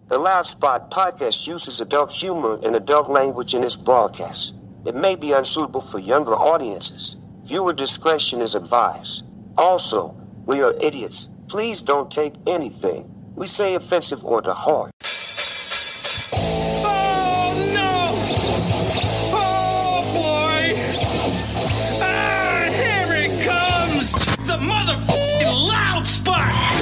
The Loud Spot podcast uses adult humor and adult language in its broadcast. It may be unsuitable for younger audiences. Viewer discretion is advised. Also, we are idiots. Please don't take anything we say offensive or to heart. Oh, no! Oh, boy! Ah, here it comes! The motherfucking Loud Spot!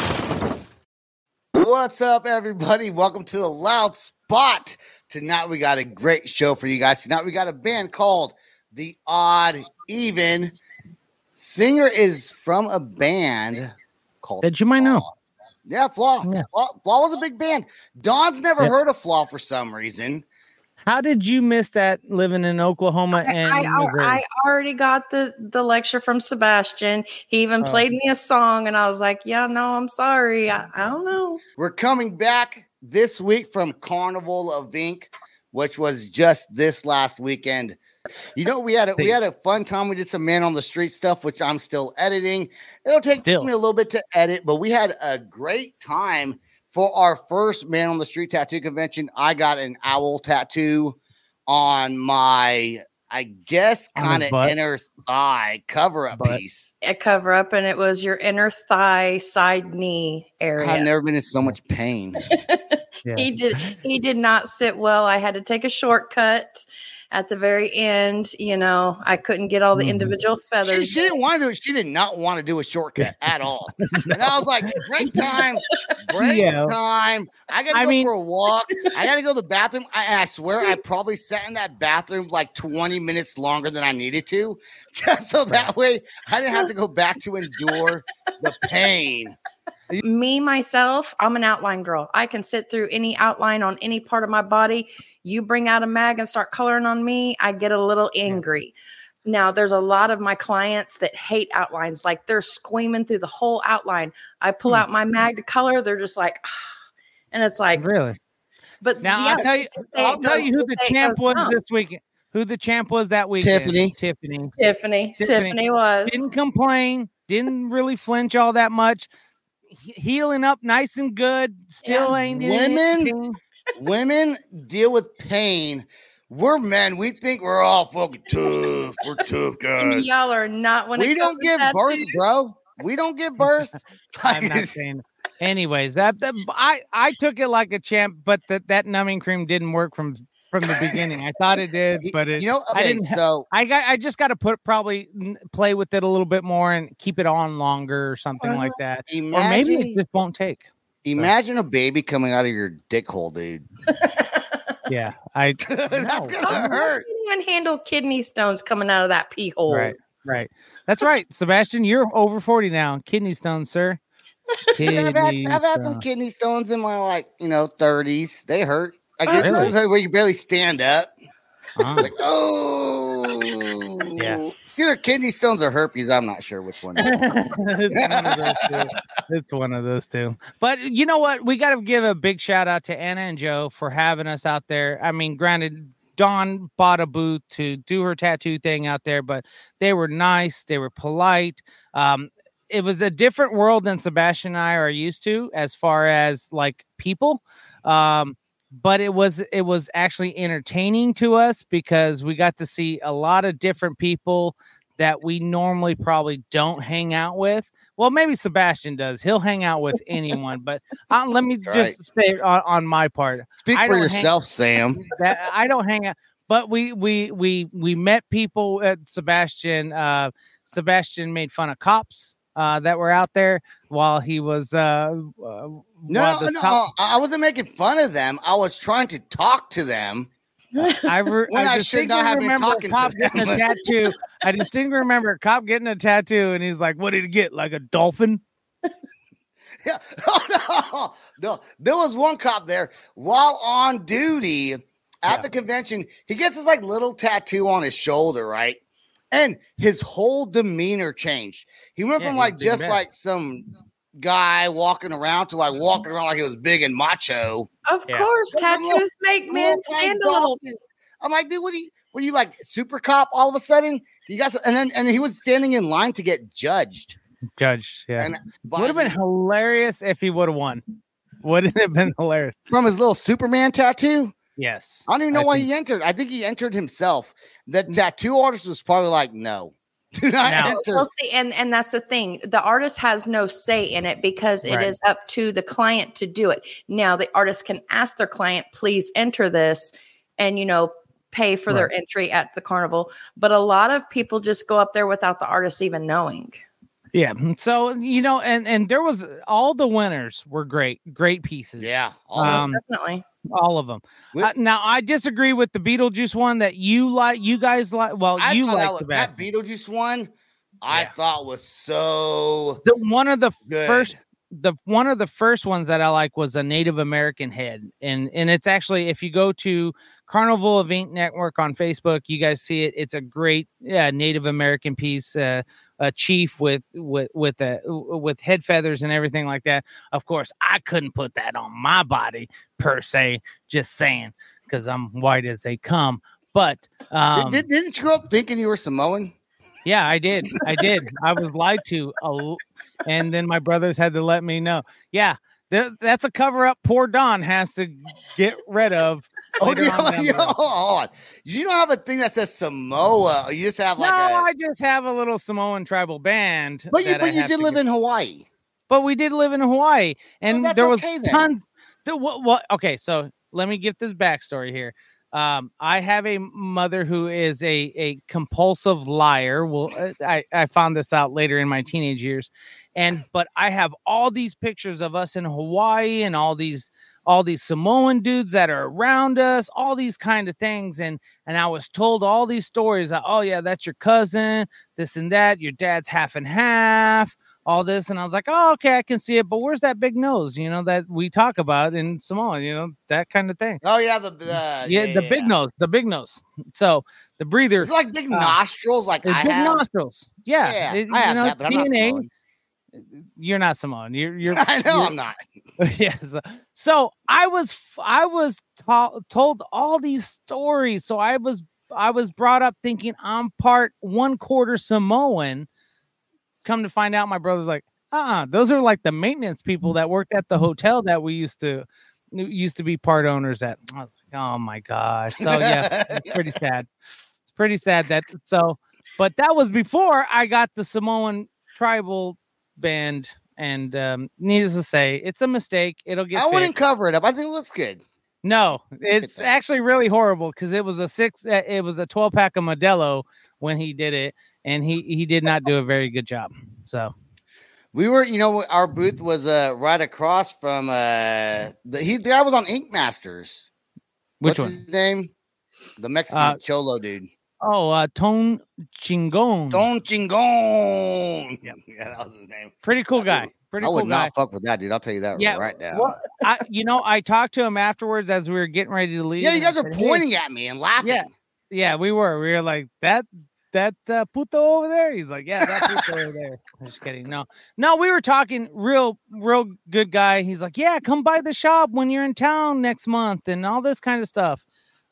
What's up, everybody? Welcome to the Loud Spot. Tonight, we got a great show for you guys. Tonight, we got a band called The Odd Even. Singer is from a band called that you might know. Yeah, Flaw. Yeah. Flaw was a big band. Don's never heard of Flaw for some reason. How did you miss that living in Oklahoma and Missouri? I already got the lecture from Sebastian. He even played me a song, and I was like, yeah, no, I'm sorry. I don't know. We're coming back this week from Carnival of Ink, which was just this last weekend. You know, we had a fun time. We did some Man on the Street stuff, which I'm still editing. It'll take me a little bit to edit, but we had a great time. For our first Man on the Street tattoo convention, I got an owl tattoo on my, I guess, kind of inner thigh cover-up piece. A cover-up, and it was your inner thigh, side knee area. I've never been in so much pain. Yeah. He did not sit well. I had to take a shortcut at the very end. You know, I couldn't get all the individual feathers. She didn't want to do it. She did not want to do a shortcut at all. And I was like, break time. I got to go for a walk. I got to go to the bathroom. I swear I probably sat in that bathroom like 20 minutes longer than I needed to. Just so that way I didn't have to go back to endure the pain. Me, myself, I'm an outline girl. I can sit through any outline on any part of my body. You bring out a mag and start coloring on me, I get a little angry. Now, there's a lot of my clients that hate outlines. Like, they're squeaming through the whole outline. I pull out my mag to color. They're just like, and it's like, really? But now I'll tell you who the champ was this weekend. Who the champ was that weekend? Tiffany was. Didn't complain. Didn't really flinch all that much. Healing up nice and good. Still ain't women deal with pain. We're men. We think we're all fucking tough. We're tough guys. Y'all are not. We don't give birth, bro. We don't give birth. I'm not saying. Anyways, I took it like a champ, but that numbing cream didn't work from the beginning. I thought it did, but I didn't. So I just got to play with it a little bit more and keep it on longer or something like that. Or maybe it just won't take. Imagine a baby coming out of your dick hole, dude. Yeah, that's gonna hurt. You can't even handle kidney stones coming out of that pee hole. Right. That's right, Sebastian. You're over 40 now. Kidney stones, sir. I've had some kidney stones in my 30s. They hurt. I get where you barely stand up. Like, yeah. It's either kidney stones or herpes. I'm not sure which one. It's one of those two. But you know what? We got to give a big shout out to Anna and Joe for having us out there. I mean, granted, Dawn bought a booth to do her tattoo thing out there, but they were nice. They were polite. It was a different world than Sebastian and I are used to as far as like people. But it was actually entertaining to us because we got to see a lot of different people that we normally probably don't hang out with. Well, maybe Sebastian does. He'll hang out with anyone, but let me just say it on my part. Speak for yourself, Sam. I don't hang out, but we met people that Sebastian made fun of cops that were out there while he was No, I wasn't making fun of them. I was trying to talk to them. I should not have been talking to them. A tattoo. I distinctly remember a cop getting a tattoo, and he's like, "What did he get? Like a dolphin?" Yeah. Oh, no. There was one cop there while on duty at the convention. He gets this like little tattoo on his shoulder, right? And his whole demeanor changed. He went from like just like some guy walking around to like walking around like he was big and macho. Of course, tattoos make men stand a little. I'm like, dude, were you like super cop all of a sudden? You guys, and then he was standing in line to get judged. Yeah. Would have been hilarious if he would have won. Wouldn't it have been hilarious? From his little Superman tattoo? Yes. I don't even know why he entered. I think he entered himself. The tattoo artist was probably like, no. Do not enter. Well, see, and that's the thing. The artist has no say in it because it is up to the client to do it. Now, the artist can ask their client, please enter this, and, pay for their entry at the carnival. But a lot of people just go up there without the artist even knowing. Yeah. So, and there was all the winners were great pieces. Yeah. Definitely. All of them. Now, I disagree with the Beetlejuice one that you guys like. Well, you like that Beetlejuice one. I thought was so one of the good. first ones that I like was a Native American head, and it's actually, if you go to Carnival of Ink Network on Facebook, you guys see it. It's a great Native American piece. A chief with head feathers and everything like that. Of course, I couldn't put that on my body per se. Just saying, because I'm white as they come. But didn't you grow up thinking you were Samoan? Yeah, I did. I was lied to, and then my brothers had to let me know. Yeah, that's a cover up. Poor Don has to get rid of. Oh, hold on. You don't have a thing that says Samoa. You just have I just have a little Samoan tribal band. But you did live in Hawaii. But we did live in Hawaii, and there was tons. Okay, so let me give this backstory here. I have a mother who is a compulsive liar. Well, I found this out later in my teenage years, but I have all these pictures of us in Hawaii and all these Samoan dudes that are around us, all these kind of things. And I was told all these stories that, oh yeah, that's your cousin, this and that. Your dad's half and half, all this. And I was like, oh, okay, I can see it. But where's that big nose, that we talk about in Samoa, that kind of thing. Oh yeah. The big nose. So the breather. It's like big nostrils. Like big nostrils. Yeah. I have that, but I'm not Samoan. You're not Samoan. You're I know I'm not. Yes. So I was told all these stories. So I was brought up thinking I'm part 1/4 Samoan. Come to find out, my brother's like, those are like the maintenance people that worked at the hotel that we used to be part owners at. I was like, oh my gosh. So yeah, it's pretty sad. It's pretty sad but that was before I got the Samoan tribal band, and needless to say, it's a mistake. It'll get fixed. Wouldn't cover it up. I think it looks good. No, it's actually really horrible because it was a 12-pack of Modelo when he did it, and he did not do a very good job. So we were, our booth was right across from the guy was on Ink Masters. What's his name? The Mexican Cholo dude. Oh, Ton Chingon. Ton Chingon. Yeah, that was his name. Pretty cool guy. I would not fuck with that dude. I'll tell you that right now. Well, I talked to him afterwards as we were getting ready to leave. Yeah, you guys were pointing at me and laughing. Yeah, we were. We were like, that puto over there? He's like, yeah, that puto over there. I'm just kidding. No, we were talking real good guy. He's like, yeah, come by the shop when you're in town next month and all this kind of stuff.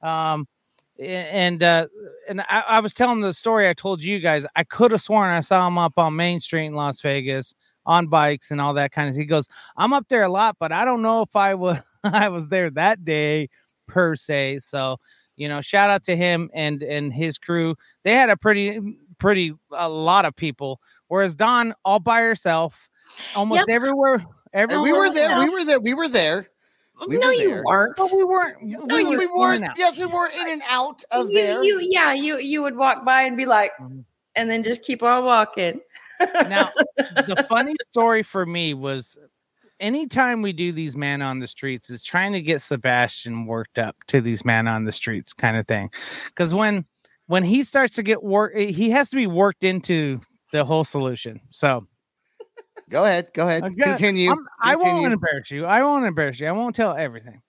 And I was telling the story I told you guys. I could have sworn I saw him up on Main Street in Las Vegas on bikes and all that kind of. He goes, I'm up there a lot, but I don't know if I was there that day per se. So, shout out to him and his crew. They had a lot of people, whereas Dawn all by herself, almost everywhere. We were there. You weren't. No, we weren't. We weren't. Yes, we were in and out of there. You would walk by and be like, and then just keep on walking. Now, the funny story for me was anytime we do these man on the streets is trying to get Sebastian worked up to these man on the streets kind of thing. Because when he starts to get work, he has to be worked into the whole solution. So Go ahead. Continue. I won't embarrass you. I won't tell everything.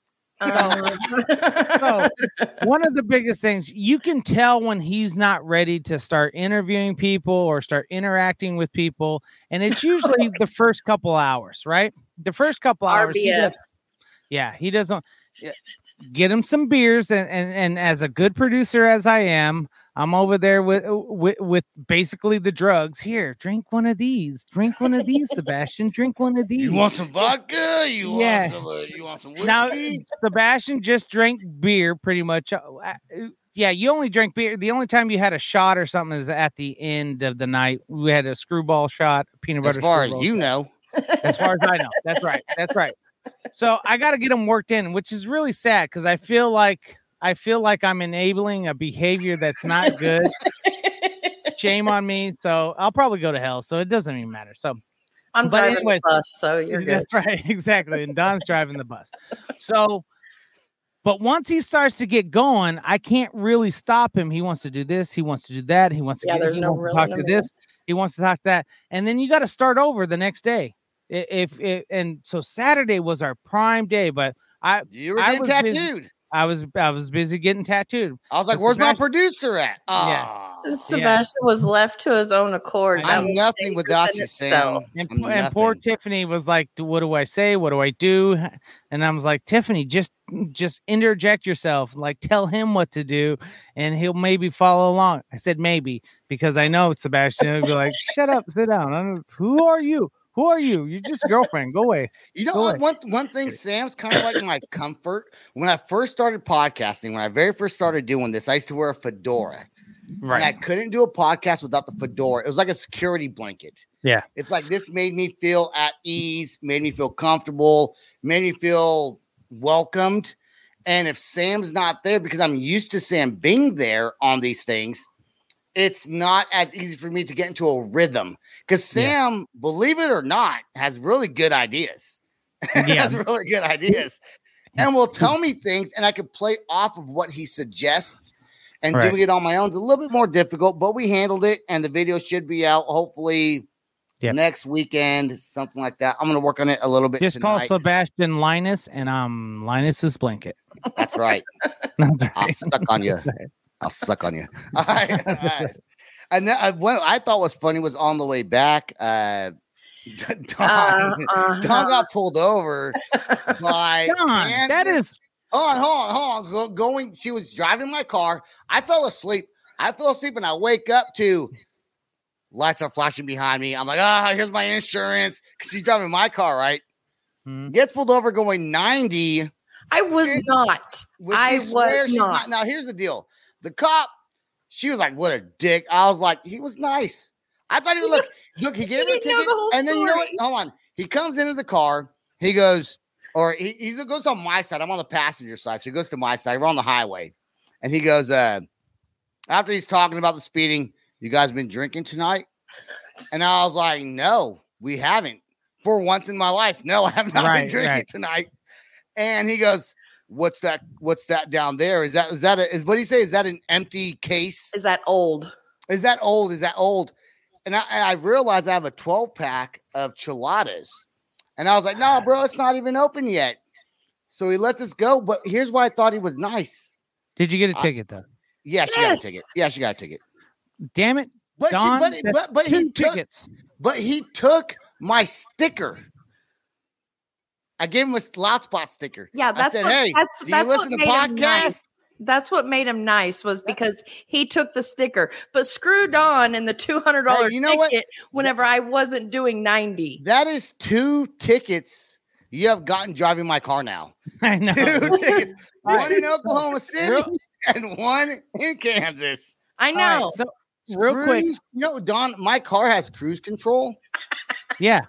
So one of the biggest things, you can tell when he's not ready to start interviewing people or start interacting with people. And it's usually the first couple hours, right? The first couple hours. Yeah, he doesn't. Get him some beers, and as a good producer as I am, I'm over there with basically the drugs. Here, drink one of these. Drink one of these, Sebastian. Drink one of these. You want some vodka? You want some whiskey? Now, Sebastian just drank beer pretty much. Yeah, you only drink beer. The only time you had a shot or something is at the end of the night. We had a screwball shot, peanut butter. As far as screwball you shot. know. As far as I know. That's right. That's right. So I got to get them worked in, which is really sad because I feel like I'm enabling a behavior that's not good. Shame on me. So I'll probably go to hell. So it doesn't even matter. So I'm driving the bus, so you're good. That's right. Exactly. And Don's driving the bus. So, but once he starts to get going, I can't really stop him. He wants to do this. He wants to do that. He wants to talk to this. He wants to talk to that. And then you got to start over the next day. And so Saturday was our prime day, but you were getting tattooed. I was busy getting tattooed. I was like, "Where's my producer at?" Sebastian was left to his own accord. I'm nothing without you, Sam. And poor Tiffany was like, "What do I say? What do I do?" And I was like, "Tiffany, just interject yourself. Like, tell him what to do, and he'll maybe follow along." I said maybe because I know Sebastian would be like, "Shut up, sit down. Who are you? Who are you? You're just a girlfriend. Go away." You know, one thing, Sam's kind of like my comfort. When I first started podcasting, when I very first started doing this, I used to wear a fedora. Right. And I couldn't do a podcast without the fedora. It was like a security blanket. Yeah. It's like this made me feel at ease, made me feel comfortable, made me feel welcomed. And if Sam's not there, because I'm used to Sam being there on these things, it's not as easy for me to get into a rhythm because Sam, believe it or not, has really good ideas. Has really good ideas and will tell me things and I can play off of what he suggests and doing it on my own is a little bit more difficult, but we handled it and the video should be out hopefully next weekend, something like that. I'm going to work on it a little bit. Just call Sebastian Linus and I'm Linus's blanket. That's right. That's right. I'll suck on you. I'll suck on you. All right. And what I thought was funny was on the way back, Don got pulled over by Don. That is hold on. Going, she was driving my car. I fell asleep and I wake up to lights are flashing behind me. I'm like, here's my insurance because she's driving my car, right? Gets pulled over going 90. I was not. I was not. Now here's the deal. The cop, she was like, "What a dick." I was like, "He was nice." I thought he would look. He gave me a ticket, and then you know what? Hold on. He comes into the car. He goes, or he goes on my side. I'm on the passenger side, so he goes to my side. We're on the highway, and he goes, after he's talking about the speeding, "You guys been drinking tonight?" And I was like, "No, we haven't. For once in my life, no, I have not been drinking tonight." And he goes, What's that down there? Is what do you say? Is that an empty case? Is that old? Is that old? And I realized I have a 12-pack of Chiladas. And I was like, no, bro, it's not even open yet. So he lets us go. But here's why I thought he was nice. Did you get a ticket though? Yeah, she got a ticket. Yeah, she got a ticket. Damn it. But Don, he took my sticker. I gave him a loud spot sticker. Yeah, that's I said, what, hey, that's, do that's you listen what to made him podcasts? Nice. That's what made him nice was because he took the sticker. But screw Don and the $200 ticket whenever I wasn't doing 90. That is 2 tickets you have gotten driving my car now. I know. 2 tickets. One in Oklahoma City and one in Kansas. I know. Right, so real quick. Don, my car has cruise control. Yeah.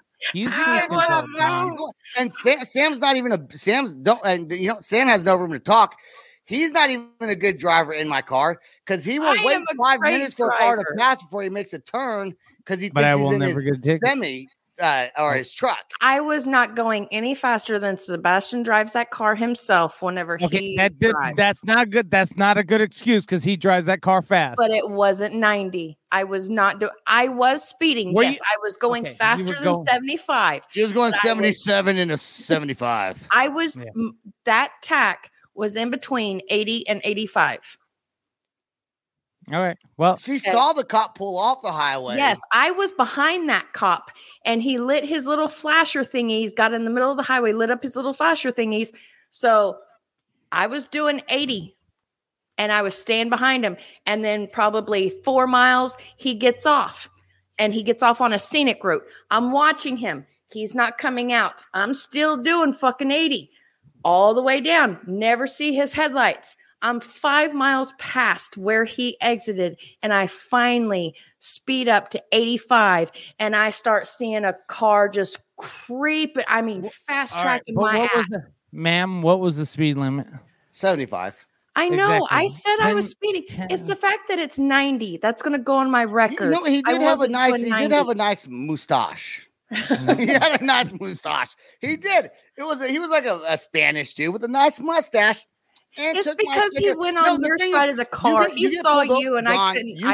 And Sam's not even Sam has no room to talk. He's not even a good driver in my car because he will wait 5 minutes for a car to pass before he makes a turn because he thinks he's in his semi or his truck. I was not going any faster than Sebastian drives that car himself whenever he drives. That's not good. That's not a good excuse because he drives that car fast. But it wasn't 90. I was not doing. I was speeding. I was going faster than 75. She was going 77 into 75. I was that tack was in between 80 and 85. All right. Well, She saw the cop pull off the highway. Yes, I was behind that cop, and he lit his little flasher thingies, got in the middle of the highway, lit up his little flasher thingies. So I was doing 80, and I was staying behind him. And then probably 4 miles, he gets off, and he gets off on a scenic route. I'm watching him. He's not coming out. I'm still doing fucking 80 all the way down. Never see his headlights. I'm 5 miles past where he exited, and I finally speed up to 85, and I start seeing a car just creeping. I mean, fast tracking my ass. Ma'am, what was the speed limit? 75. I know. Exactly. I said I was speeding. It's the fact that it's 90 that's going to go on my record. He did have a nice mustache. He had a nice mustache. He did. He was like a Spanish dude with a nice mustache. And it's because he went on your side of the car. He saw you, and I couldn't. You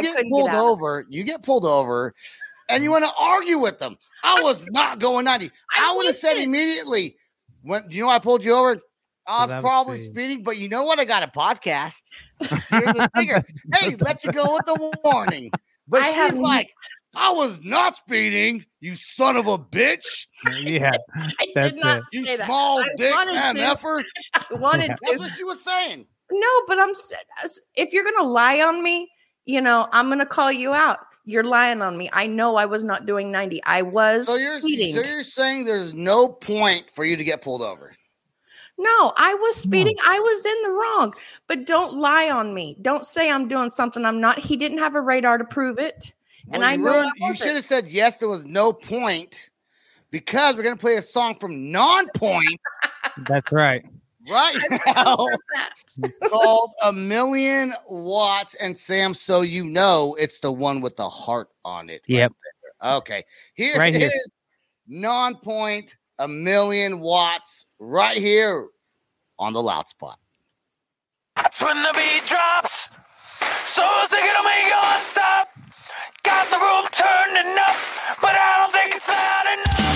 get pulled over, and you want to argue with them. I was not going 90. I would have said immediately. Do you know why I pulled you over? I was probably speeding, but you know what? I got a podcast. Here's the sticker. Hey, let you go with the warning. But she's like, I was not speeding, you son of a bitch. Yeah, I did not say you that. small dick MFer. I wanted to. That's what she was saying. No, but if you're going to lie on me, I'm going to call you out. You're lying on me. I know I was not doing 90. I was speeding. So you're saying there's no point for you to get pulled over? No, I was speeding. I was in the wrong. But don't lie on me. Don't say I'm doing something I'm not. He didn't have a radar to prove it. Well, and you should have said yes, there was no point, because we're going to play a song from Non-Point. That's right. Right now, called A Million Watts. And Sam, so you know, it's the one with the heart on it. Yep. Right okay. Here is Non-Point, A Million Watts, right here on the Loud Spot. That's when the beat drops. So sick it'll make you stop. Got the room turning up, but I don't think it's loud enough.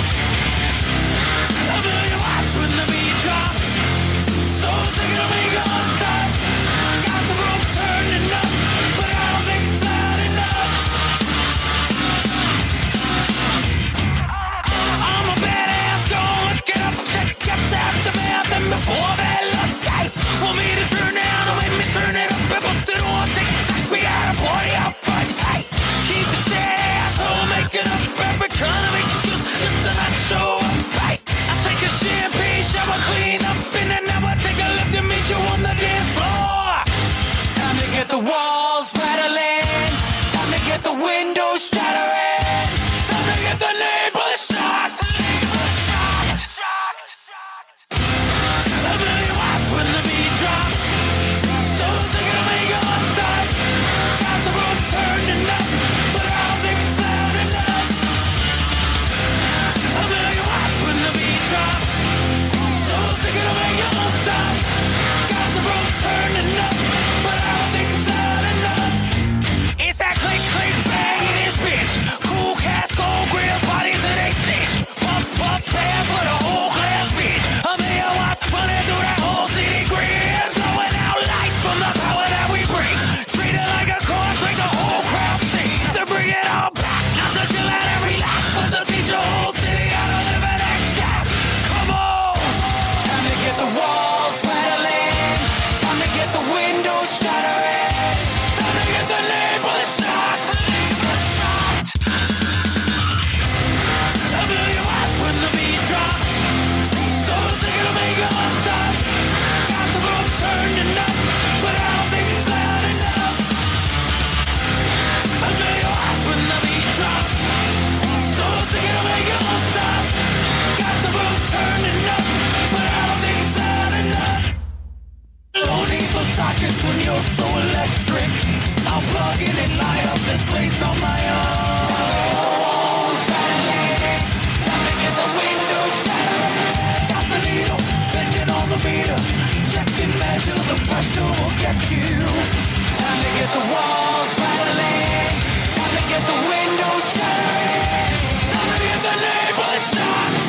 A million watts when the beat drops. So sick it'll make you stop. Got the room turning up, but I don't think it's loud enough. I'm a badass, gonna look it up, check out the math, and before that look, want me to turn down and make me turn it up and bust it on TikTok. We got a party out front, hey. Keep the asshole making up every kind of excuse just to not show up, right? I take a champagne shower, clean up, and then I take a look to meet you on the dance floor. Time to get the walls rattling. Time to get the windows shattering. Time to get the neighbors shocked. A million watts when the beat drops. So sick it'll make you stop. Got the room turning up. It'll make you won't stop. Got the room turning up, but I don't think it's loud enough. It's that click, click, bang in this bitch. Cool cats, gold grills, bodies in they snitch. Pump, pump, pass for the whole class, bitch. A million watts running through that whole city grid. Blowing out lights from the power that we bring. Treat it like a chorus, make the whole crowd sing. To bring it all back, not to chill out and relax, but to teach the whole city how to live in excess. Come on. Get the walls rattling. Time to get the windows shattering. Time to get the neighbors shocked. A million watts when the beat drops. So sick it'll make you stop. Got the room turning up, but I don't think it's loud enough. A million watts when the beat drops. So sick it'll make you stop. Got the room turning up, but I don't think it's loud enough. No need for sockets when you're so electric. I'll plug in and light up this place on my own. Time to get the windows shattered. Got the needle bending on the meter. Check and measure, the pressure will get you. Time to get the walls rattling. Time to get the windows shattered. Time to get the neighbors shocked.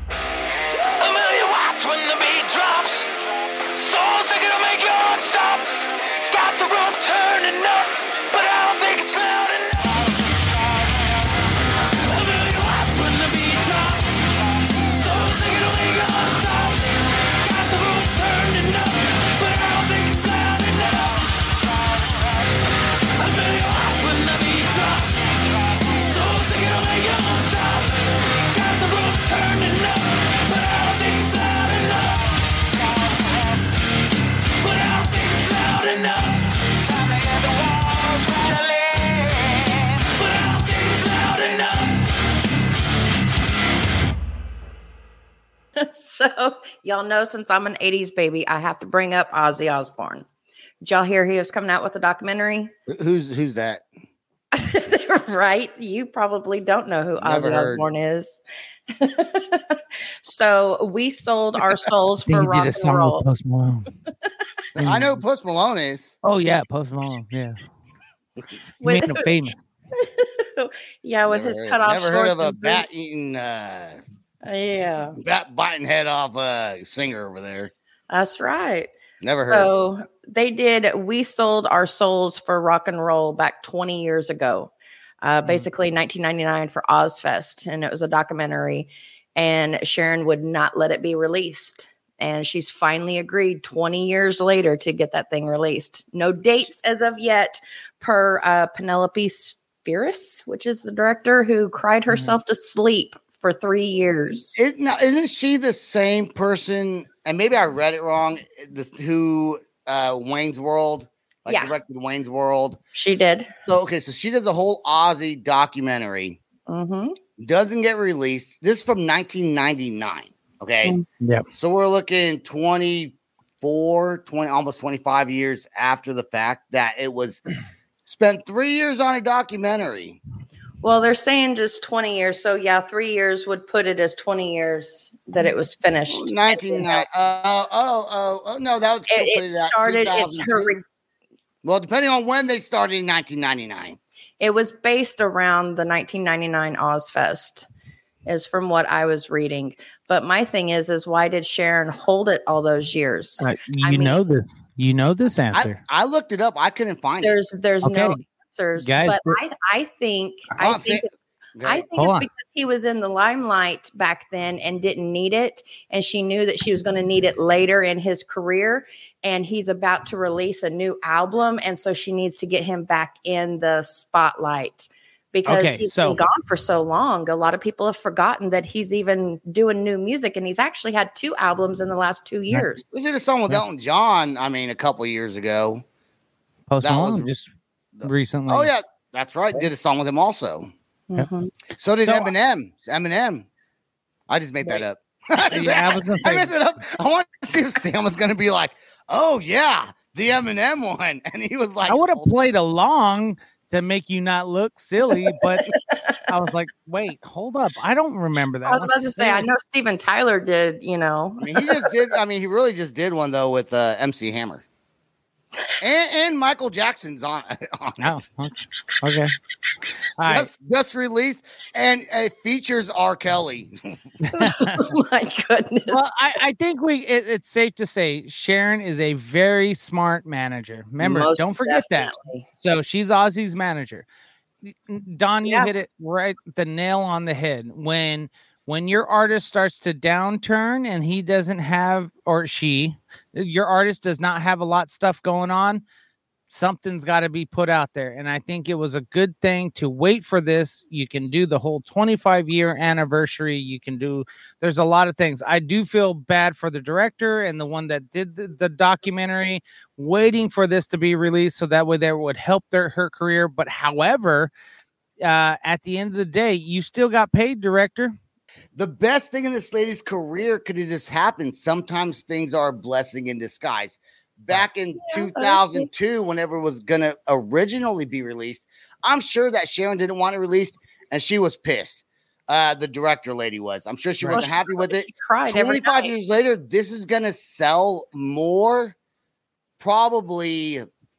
When the beat drops, so sick it'll make your heart stop. So y'all know, since I'm an 80s baby, I have to bring up Ozzy Osbourne. Did y'all hear he was coming out with a documentary? Who's that? Right? You probably don't know who Never Ozzy heard. Osbourne is. So we sold our souls He for did rock a and song roll. with Post Malone. I know who Post Malone is. Oh yeah, Post Malone. Yeah, he With- made him famous. Yeah, with his cut off Never heard shorts of a and boots. bat eating, Yeah, bat biting head off a singer over there. that's right. Never heard. So they did. We sold our souls for rock and roll back 20 years ago, basically 1999 for Ozfest, and it was a documentary. And Sharon would not let it be released, and she's finally agreed 20 years later to get that thing released. No dates as of yet, per Penelope Spheris, which is the director who cried herself to sleep for 3 years. Isn't she the same person? And maybe I read it wrong. Who Wayne's World, Yeah. directed Wayne's World. She did. So she does a whole Ozzy documentary. Mm-hmm. Doesn't get released. This is from 1999. Okay. Yep. So we're looking 24, 20, almost 25 years after the fact that it was spent 3 years on a documentary. Well, they're saying just 20 years. So, yeah, 3 years would put it as 20 years that it was finished. 1999. No, that would still put It at started, it's 2002. Well, depending on when they started in 1999. it was based around the 1999 Ozfest, is from what I was reading. But my thing is why did Sharon hold it all those years? You know this. You know this answer. I looked it up. I couldn't find it. There's no Okay. answers. Guys, but I think it's Hold on. because he was in the limelight back then and didn't need it, and she knew that she was going to need it later in his career, and he's about to release a new album, and so she needs to get him back in the spotlight because he's been gone for so long. A lot of people have forgotten that he's even doing new music, and he's actually had 2 albums in the last 2 years. We did a song with Elton John, a couple years ago. Post that Malone was- just recently. Oh, yeah, that's right. Did a song with him also. Mhm. So did So- Eminem. I just made that up. Yeah, I was gonna I say- made that up. I wanted to see if Sam was going to be like, oh, yeah, the Eminem one. And he was like, I would have played along to make you not look silly, but I was like, wait, hold up. I don't remember that. I was one. about to say, I know Steven Tyler did, he just did. He really just did one, though, with MC Hammer. And Michael Jackson's on Oh, it. okay. All right. Just released, and it features R. Kelly. Oh my goodness. Well, I think it's safe to say Sharon is a very smart manager. Remember, Most don't forget definitely. that. So she's Ozzy's manager. Don, you Yeah. hit it right, the nail on the head. When your artist starts to downturn and he doesn't have, or your artist does not have a lot of stuff going on, something's got to be put out there. And I think it was a good thing to wait for this. You can do the whole 25-year anniversary. There's a lot of things. I do feel bad for the director and the one that did the documentary, waiting for this to be released so that way that would help her career. But however, at the end of the day, you still got paid, director. The best thing in this lady's career could have just happened. Sometimes things are a blessing in disguise. Back in 2002, whenever it was going to originally be released, I'm sure that Sharon didn't want it released, and she was pissed. The director lady was. I'm sure she wasn't happy with it. She cried every 25 night. years later, this is going to sell more, probably,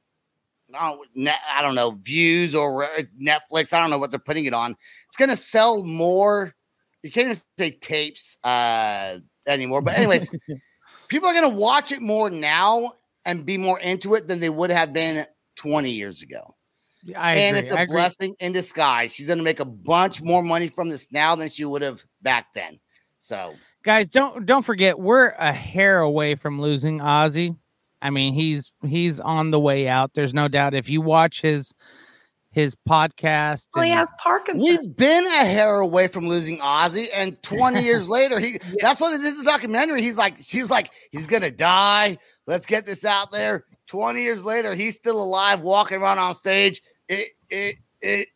I don't know, views or Netflix. I don't know what they're putting it on. It's going to sell more. You can't even say tapes anymore. But anyways, people are going to watch it more now and be more into it than they would have been 20 years ago. And it's a blessing in disguise. She's going to make a bunch more money from this now than she would have back then. So, guys, don't forget, we're a hair away from losing Ozzy. I mean, he's on the way out. There's no doubt. If you watch his podcast, Well, he has Parkinson's. we've been a hair away from losing Ozzy, and 20 years later, that's why they did the documentary. She was like, he's gonna die. Let's get this out there. 20 years later, he's still alive, walking around on stage.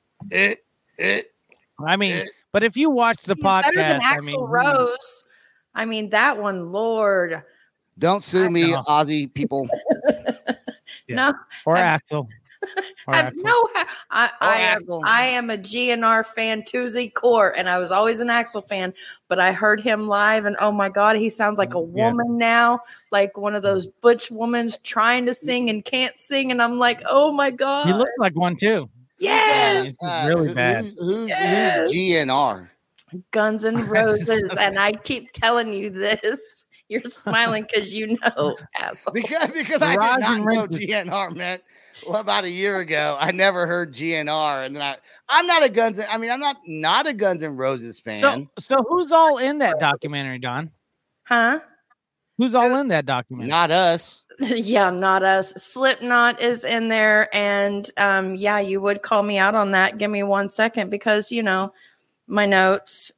I mean, but if you watch the He's podcast, better than Axl Rose. I mean, that one, Lord. Don't sue me, know. Aussie people. No, Or I've- Axel. Or I have Axel. no. Axl. I am a GNR fan to the core, and I was always an Axel fan. But I heard him live, and oh my god, he sounds like a woman now, like one of those butch women trying to sing and can't sing. And I'm like, oh my god, He looks like one too. yes, It's really bad. Who's Yes. GNR? Guns and Roses. And I keep telling you this. You're smiling because you know, asshole. Because I Mirage did not and know Rangers. GNR meant about a year ago. I never heard GNR, and then I'm not a Guns. I'm not a Guns N' Roses fan. So who's all in that documentary, Don? Huh? Who's all in that documentary? Not us. Yeah, not us. Slipknot is in there, and yeah, you would call me out on that. Give me 1 second because my notes.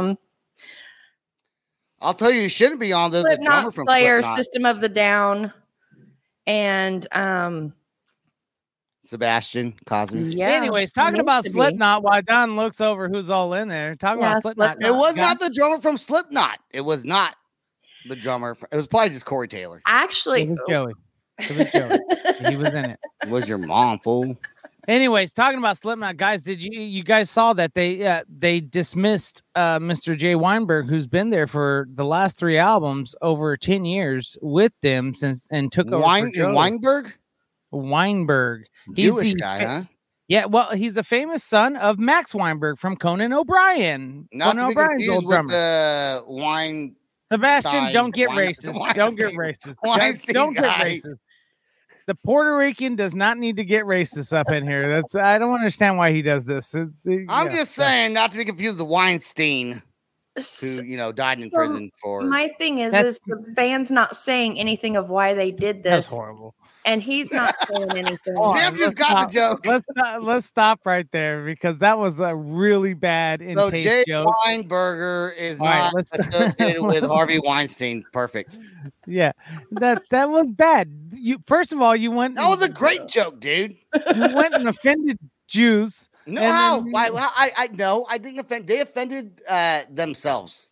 I'll tell you shouldn't be on the drummer Slipknot, from Slayer, Slipknot. System of the Down, and Sebastian Cosme. yeah. Anyways, talking it about needs to be. Slipknot, while Don looks over who's all in there. Talking Yeah, about Slipknot. Slipknot. It was Guy- not the drummer from Slipknot. It was not the drummer. It was probably just Corey Taylor. It Actually, was Joey. It was Joey. He was in it. It was your mom, fool. Anyways, talking about Slipknot, guys, did you guys saw that they dismissed Mr. Jay Weinberg, who's been there for the last 3 albums, over 10 years with them since, and took over for Joey. Weinberg? Weinberg. He's Jewish the guy, huh? Yeah, well, he's a famous son of Max Weinberg from Conan O'Brien. Not Conan to be O'Brien's confused old with drummer. the wine. Sebastian, Stein- don't get Weinstein- racist. Don't get racist. Weinstein Don't get guy. racist. The Puerto Rican does not need to get racist up in here. That's I don't understand why he does this. I'm Yeah. just saying, not to be confused with Weinstein, who died in prison for. my thing is That's- the band's not saying anything of why they did That's this, horrible. and he's not saying anything. Hold on, Sam just let's got stop. the joke. Let's stop right there because that was a really bad in So taste Jay joke. Weinberger is All right, not let's- associated with Harvey Weinstein. Perfect. Yeah, that was bad. You first of all, you went. That was a great joke, dude. You went and offended Jews. No, And how? then- I no, I didn't offend. They offended themselves.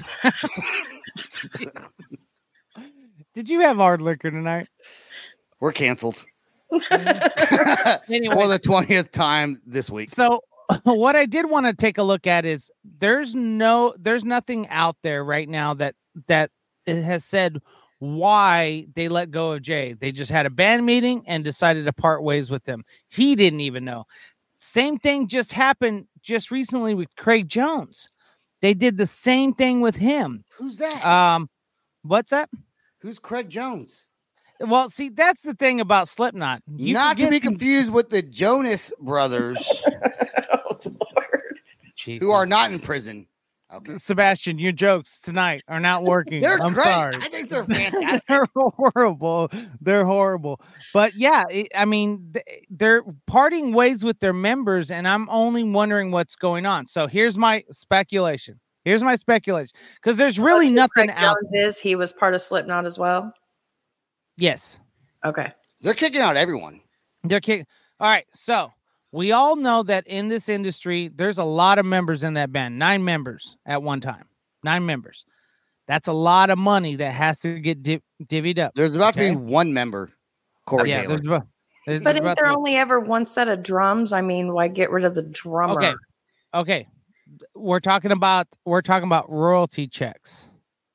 Did you have hard liquor tonight? We're canceled Anyway, for the 20th time this week. so what I did want to take a look at is there's nothing out there right now that it has said why they let go of Jay. They just had a band meeting and decided to part ways with him. He didn't even know. Same thing just happened just recently with Craig Jones. They did the same thing with him. Who's that? What's that? Who's Craig Jones? Well, see, that's the thing about Slipknot. You Not to forget be the- confused with the Jonas Brothers, Oh, Lord. who are Jesus. not in prison. Okay. Sebastian, your jokes tonight are not working. They're I'm great. sorry. I think they're fantastic. They're horrible. They're horrible. But yeah, they're parting ways with their members, and I'm only wondering what's going on. So here's my speculation. Because there's really Who nothing Craig out. Jones he was part of Slipknot as well. Yes, Okay. They're kicking out everyone. they're kidding. All right, so we all know that in this industry, there's a lot of members in that band. 9 members at one time. 9 members. That's a lot of money that has to get divvied up. There's about Okay. to be one member, Corey Yeah, Taylor. But there's if about there to- only ever one set of drums, I mean, why get rid of the drummer? Okay. We're talking about royalty checks.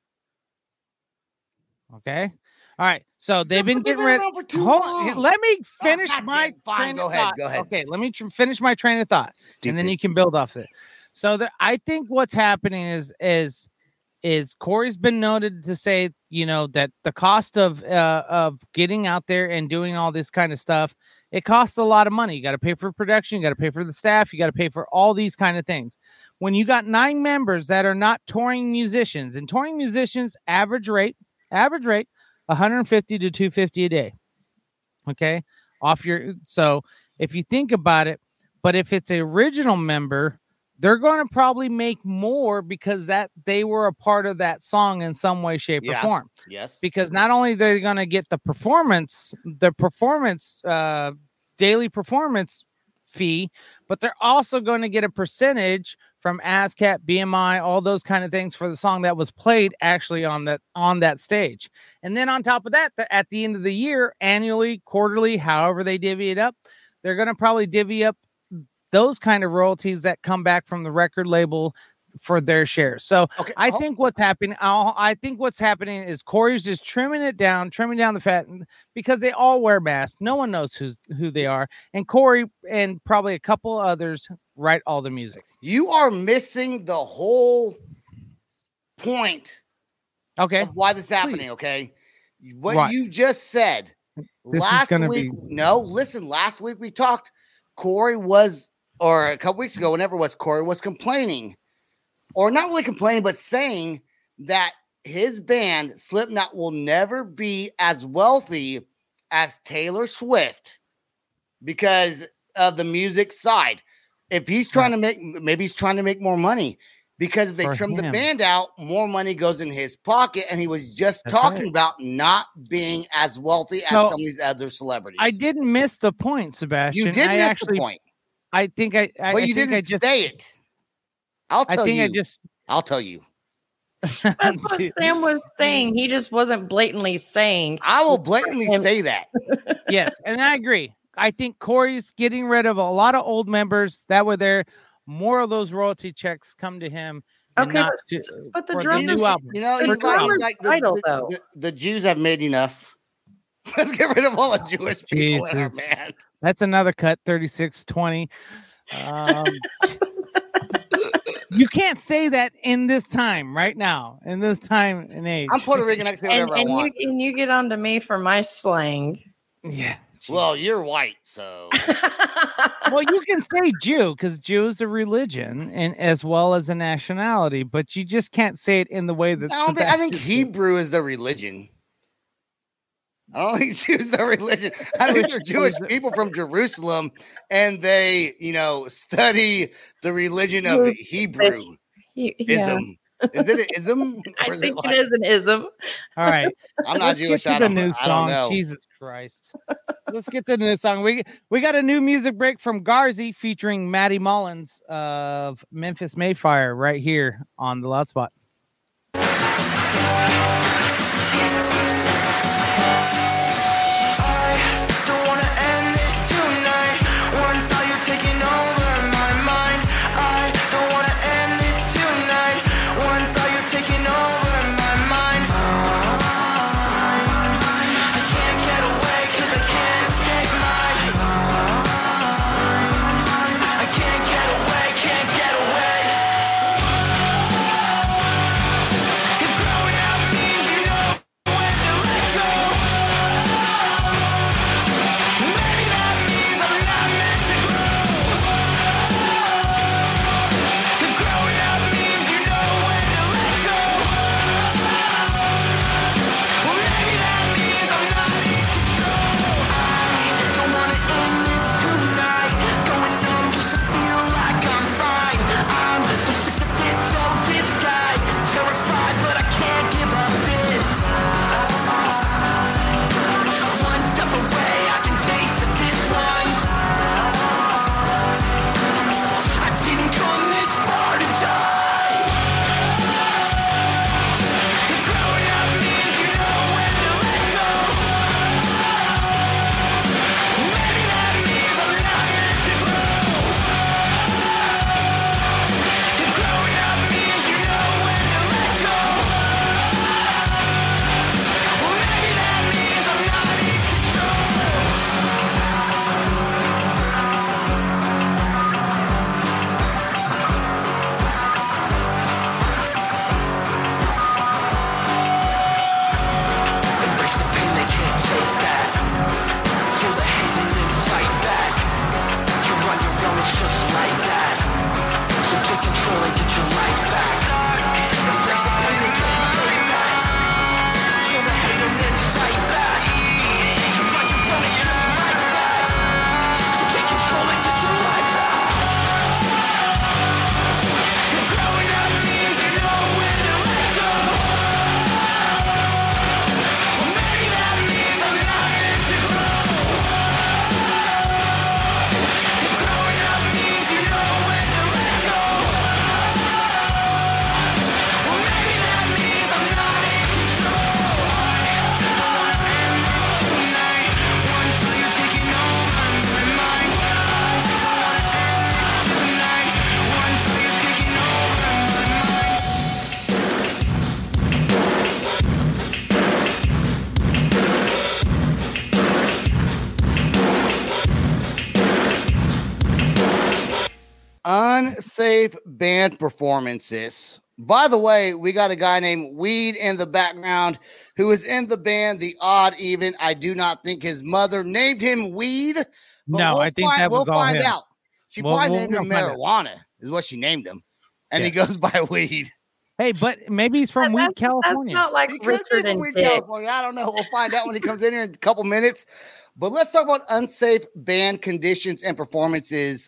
Okay. All right. So they've been But they've getting rid. around for too Hold long. on. Let me finish God my damn, fine, train go of ahead, thought. go ahead. Okay. Let me finish my train of thought, and then Stupid. you can build off it. So I think what's happening is Corey's been noted to say, that the cost of getting out there and doing all this kind of stuff, it costs a lot of money. You got to pay for production, you got to pay for the staff, you got to pay for all these kind of things. When you got 9 members that are not touring musicians, and touring musicians average rate 150 to 250 a day. Okay, so if you think about it, but if it's an original member, they're going to probably make more because that they were a part of that song in some way, shape, or Yeah. form. Yes. Because not only they're going to get the daily performance fee, but they're also going to get a percentage from ASCAP, BMI, all those kind of things for the song that was played actually on that stage. And then on top of that, at the end of the year, annually, quarterly, however they divvy it up, they're going to probably divvy up those kind of royalties that come back from the record label for their share. So okay, I think what's happening is Corey's just trimming down the fat, because they all wear masks. No one knows who they are. And Corey and probably a couple others write all the music. You are missing the whole point of why this is happening. Okay. What you just said last week. Last week we talked, Corey was, or a couple weeks ago, whenever it was, Corey was complaining, or not really complaining, but saying that his band Slipknot will never be as wealthy as Taylor Swift because of the music side. If he's trying to maybe he's trying to make more money, because if they trim the band out, more money goes in his pocket. And he was just talking about not being as wealthy as some of these other celebrities. I didn't miss the point, Sebastian. You did miss the point. I think Well, you didn't say it. I'll tell you. That's what Sam was saying. He just wasn't blatantly saying. I will blatantly say that. Yes, and I agree. I think Corey's getting rid of a lot of old members that were there. More of those royalty checks come to him. Okay, but the drummer, the Jews have made enough. Let's get rid of all the Jewish people in our band. That's another cut, 36-20. You can't say that in this time, right now, in this time and age. I'm Puerto Rican. I can say whatever I want. And you get on to me for my slang. Yeah. Well, you're white, so. Well, you can say Jew because Jew is a religion and as well as a nationality, but you just can't say it in the way that. I think Hebrew is the religion. I don't think Jews are religion. I think they're Jewish people from Jerusalem, and they, study the religion of Hebrew. Ism. Is it an ism? I think it is an ism. All right. I'm not Jewish. I don't know. Jesus Christ. Let's get to the new song. We got a new music break from Garzy featuring Maddie Mullins of Memphis Mayfire right here on the Loud Spot. If growing up means unsafe band performances. By the way, we got a guy named Weed in the background who is in the band The Odd Even. I do not think his mother named him Weed. But No, I think that was we'll all find him. out. She probably named him we'll find out. Marijuana, is what she named him. And he Yes. goes by Weed. Hey, but maybe he's from Weed, California. That's not like He could be Richard from and Weed, Dick. California. I don't know. We'll find out when he comes in here in a couple minutes. But let's talk about unsafe band conditions and performances.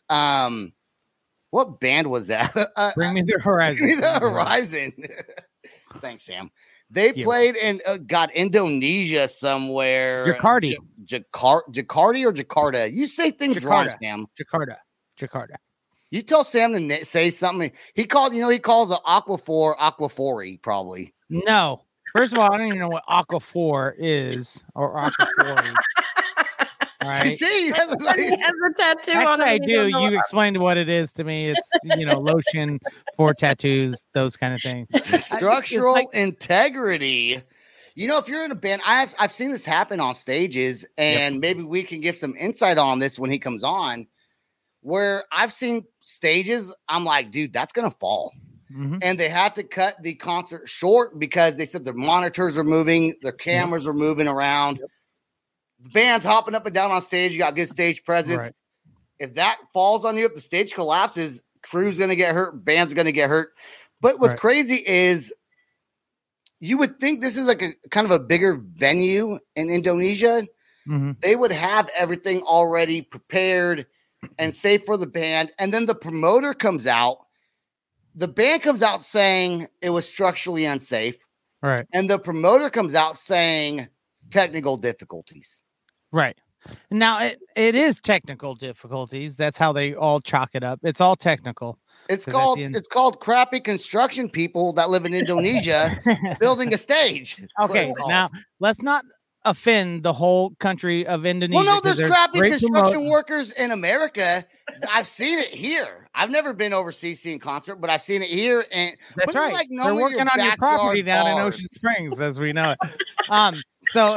What band was that? Bring me the horizon. Bring me the horizon. Thanks, Sam. They played in Indonesia somewhere. Jakarta. Jakarta or Jakarta? You say things wrong, Sam. Jakarta. You tell Sam to say something. He calls an Aquaphor Aquaphori, probably. No. First of all, I don't even know what Aquaphor is or Aquaphori. All right. See, He has a tattoo on Actually, it. I and he do. don't know You what- explained what it is to me. It's lotion for tattoos, those kind of things. Structural It's like- integrity. If you're in a band, I've seen this happen on stages, and maybe we can give some insight on this when he comes on. Where I've seen stages, I'm like, dude, that's gonna fall. Mhm. And they had to cut the concert short because they said their monitors are moving, their cameras are moving around. The band's hopping up and down on stage. You got good stage presence. Right. If that falls on you, if the stage collapses, crew's gonna get hurt, band's gonna get hurt. But what's Right. crazy is you would think this is like a kind of a bigger venue in Indonesia. Mhm. They would have everything already prepared and safe for the band. And then the promoter comes out. The band comes out saying it was structurally unsafe. Right. And the promoter comes out saying technical difficulties. Right. Now it is technical difficulties. That's how they all chalk it up. It's all technical. It's 'Cause at called the end- it's called crappy construction people that live in Indonesia building a stage. That's what Okay, it's called. now let's not offend the whole country of Indonesia. Well, no, 'cause there's they're crappy great construction workers in America. I've seen it here. I've never been overseas seeing concert, but I've seen it here. And That's wouldn't it, right. like, They're knowing working on your property backyard down in bars? Ocean Springs, as we know it. So,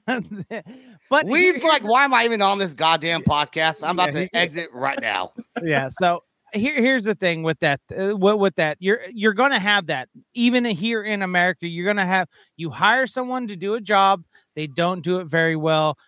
but Weed's like, why am I even on this goddamn podcast? I'm about Yeah, to exit right now. yeah. So here's the thing with that. With that, you're going to have that even here in America. You're going to have you hire someone to do a job. They don't do it very well.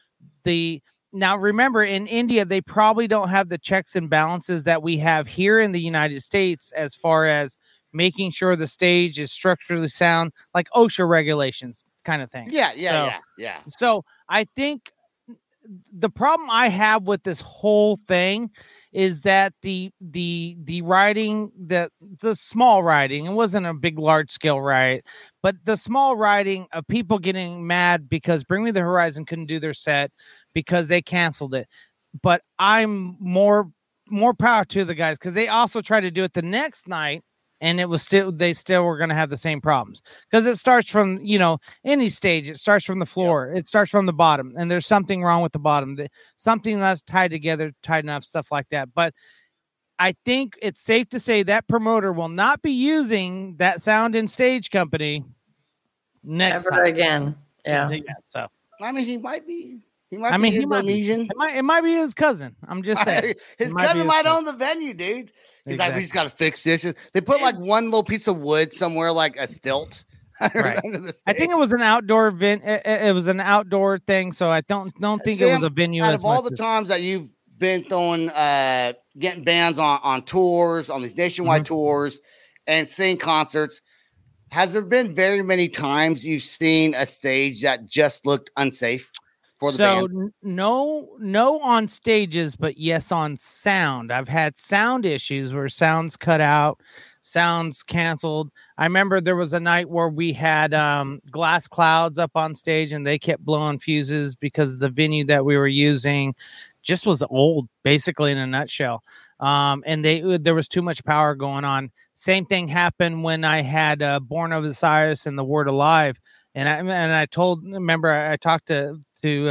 Now remember, in India, they probably don't have the checks and balances that we have here in the United States, as far as making sure the stage is structurally sound, like OSHA regulations, kind of thing. Yeah. So I think the problem I have with this whole thing is that the rioting, the small rioting, it wasn't a big, large scale riot, but the small rioting of people getting mad because Bring Me the Horizon couldn't do their set because they canceled it. But I'm more power to the guys, because they also tried to do it the next night, and they still were going to have the same problems, because it starts from, any stage. It starts from the floor. It starts from the bottom, and there's something wrong with the bottom. Something that's tied together, tight enough, stuff like that. But I think it's safe to say that promoter will not be using that sound and stage company next Ever time. again. Yeah. So I mean, he might be. He I might mean, be he might be. Indonesian. it might be his cousin. I'm just saying. His It might be cousin his might cousin. own the venue, dude. He's like, we Exactly. just got to fix this. They put like one little piece of wood somewhere, like a stilt. Right. under the I think stage. it was an outdoor event. It was an outdoor thing, so I don't think it was Sam, a venue. Out as of all much the as- times that you've been throwing, getting bands on tours, on these nationwide Mm-hmm. tours, and seeing concerts, has there been very many times you've seen a stage that just looked unsafe for the band? No on stages, but yes on sound. I've had sound issues where sounds cut out, sounds canceled. I remember there was a night where we had Glass Clouds up on stage, and they kept blowing fuses because the venue that we were using just was old, basically, in a nutshell. And there was too much power going on. Same thing happened when I had Born of Osiris and The Word Alive. And I talked to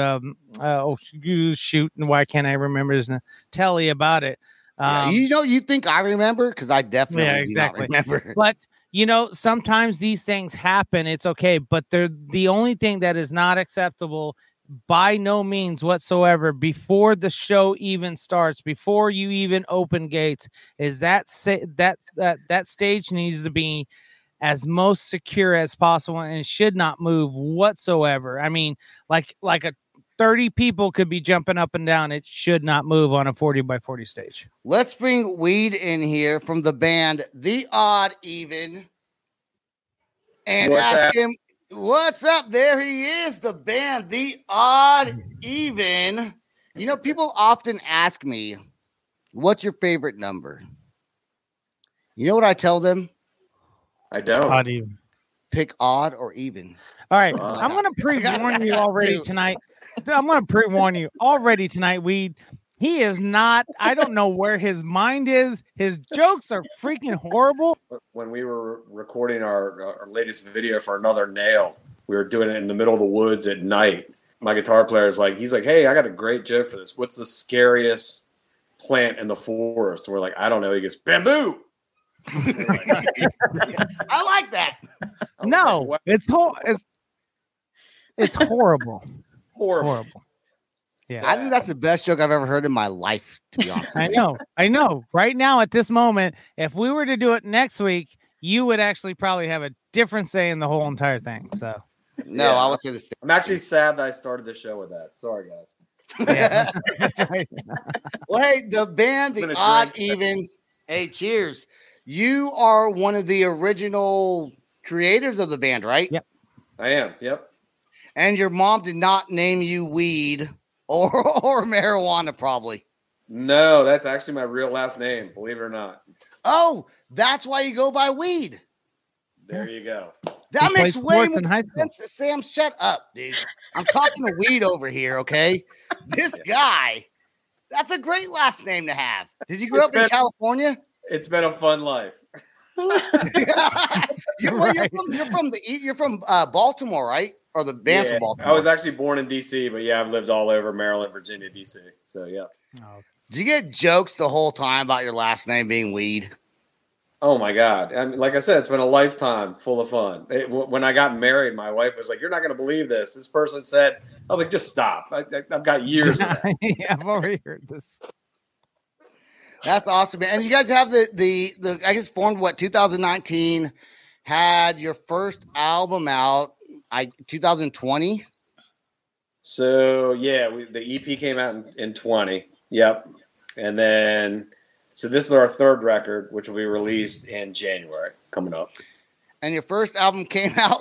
shoot, and why can't I remember his name? Telly about it. Yeah, you think I remember? Because I definitely Yeah, do exactly. not remember. But sometimes these things happen. It's okay. But the only thing that is not acceptable by no means whatsoever, before the show even starts, before you even open gates, is that stage needs to be as most secure as possible and should not move whatsoever. I mean, like a 30 people could be jumping up and down. It should not move on a 40 by 40 stage. Let's bring Weed in here from the band The Odd Even and ask him, what's up? There he is, the band The Odd Even. You know, people often ask me, what's your favorite number? You know what I tell them? I don't. Odd even. Pick odd or even. All right. I'm going to pre-warn you already tonight. I'm going to pre-warn you already tonight. He is not, I don't know where his mind is. His jokes are freaking horrible. When we were recording our latest video for Another Nail, we were doing it in the middle of the woods at night. My guitar player is like, he's like, hey, I got a great joke for this. What's the scariest plant in the forest? And we're like, I don't know. He goes, bamboo. I like that. No, Like, it's horrible. It's horrible. horrible. Yeah. I think that's the best joke I've ever heard in my life, to be honest. I know. Right now, at this moment, if we were to do it next week, you would actually probably have a different say in the whole entire thing. So, No, Yeah. I would say the same. I'm actually sad that I started the show with that. Sorry, guys. yeah, that's right. Well, hey, the band, I'm The gonna Odd drink. Even. Hey, cheers. You are one of the original creators of the band, right? Yep. I am. Yep. And your mom did not name you weed or marijuana, probably. No, that's actually my real last name, believe it or not. Oh, that's why you go by weed. There you go. That He makes played way sports more in high school. sense. Sam, shut up, dude. I'm talking to weed over here, okay? This guy, that's a great last name to have. Did you grow up in California? It's been a fun life. You're from Baltimore, right? Or the band's from Baltimore. I was actually born in DC, but yeah, I've lived all over Maryland, Virginia, DC. So yeah. Did you get jokes the whole time about your last name being Weed? Oh my God. I mean, like I said, it's been a lifetime full of fun. When I got married, my wife was like, you're not going to believe this. This person said, I was like, just stop. I've got years of that. Yeah, I've already heard this. That's awesome, man. And you guys have the I guess formed 2019, had your first album out 2020. So yeah, the EP came out in 20. Yep. And then, so this is our third record, which will be released in January coming up. And your first album came out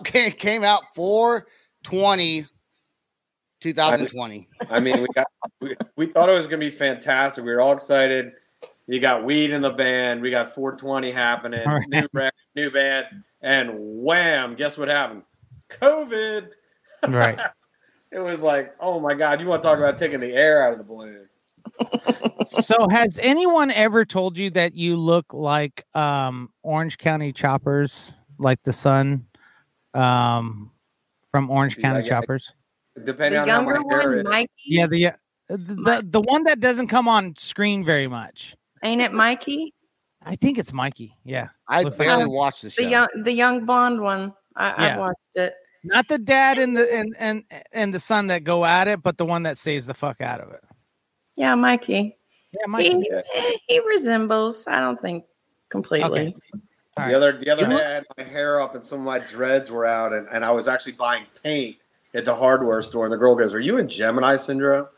4/20/2020. I mean, we thought it was going to be fantastic. We were all excited. You got Weed in the band. We got 420 happening. All right. New record, new band. And wham, guess what happened? COVID. Right. It was like, oh my God, you want to talk about taking the air out of the balloon. So, has anyone ever told you that you look like Orange County Choppers, like the son from Orange County Yeah, Choppers? Depending The on how my younger hair one, is. Mikey. Yeah, the one that doesn't come on screen very much. Ain't it Mikey? I think it's Mikey. Yeah, I Looks like barely that. watched the show. The young blonde one. I Yeah. watched it. not the dad and the son that go at it, but the one that stays the fuck out of it. Yeah, Mikey. Yeah, Mikey. He resembles. I don't think completely. Okay. All right. The other day, I had my hair up and some of my dreads were out, and I was actually buying paint at the hardware store. And the girl goes, "Are you in Gemini syndrome?"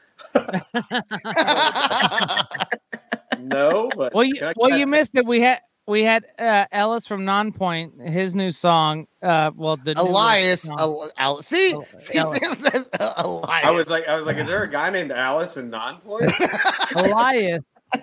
No, but Well, can I you get- missed it. We had Ellis from Nonpoint, his new song. The Elias. newest song. See, Elias. Sam says Elias. I was like, is there a guy named Alice in Nonpoint? Elias.